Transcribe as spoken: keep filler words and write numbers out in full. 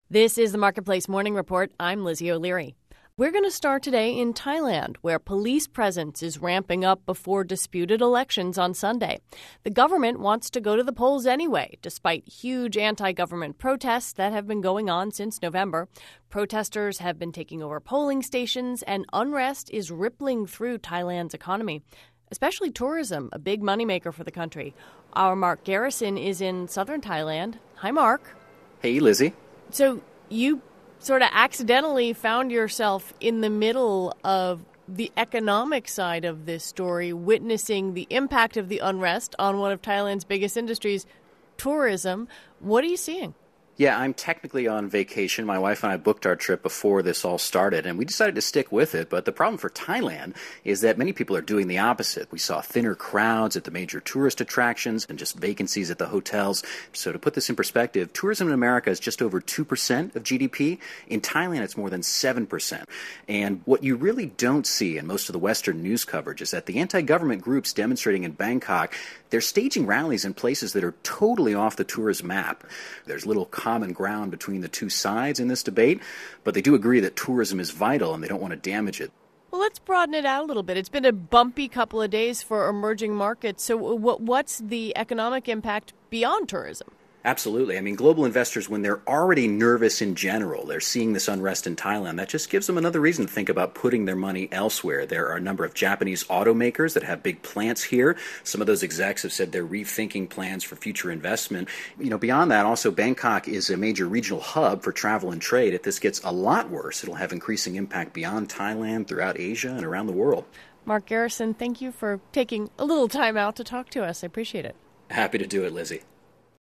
This is the Marketplace Morning Report. I'm Lizzie O'Leary. We're going to start today in Thailand, where police presence is ramping up before disputed elections on Sunday. The government wants to go to the polls anyway, despite huge anti-government protests that have been going on since November. Protesters have been taking over polling stations, and unrest is rippling through Thailand's economy, especially tourism, a big moneymaker for the country. Our Mark Garrison is in southern Thailand. Hi, Mark. Hey, Lizzie. So you sort of accidentally found yourself in the middle of the economic side of this story, witnessing the impact of the unrest on one of Thailand's biggest industries, tourism. What are you seeing? Yeah, I'm technically on vacation. My wife and I booked our trip before this all started, and we decided to stick with it. But the problem for Thailand is that many people are doing the opposite. We saw thinner crowds at the major tourist attractions and just vacancies at the hotels. So to put this in perspective, tourism in America is just over two percent of G D P. In Thailand, it's more than seven percent. And what you really don't see in most of the Western news coverage is that the anti-government groups demonstrating in Bangkok, they're staging rallies in places that are totally off the tourist map. There's little common ground between the two sides in this debate, but they do agree that tourism is vital and they don't want to damage it. Well, let's broaden it out a little bit. It's been a bumpy couple of days for emerging markets. So what, what's the economic impact beyond tourism? Absolutely. I mean, global investors, when they're already nervous in general, they're seeing this unrest in Thailand. That just gives them another reason to think about putting their money elsewhere. There are a number of Japanese automakers that have big plants here. Some of those execs have said they're rethinking plans for future investment. You know, beyond that, also, Bangkok is a major regional hub for travel and trade. If this gets a lot worse, it'll have increasing impact beyond Thailand, throughout Asia, and around the world. Mark Garrison, thank you for taking a little time out to talk to us. I appreciate it. Happy to do it, Lizzie.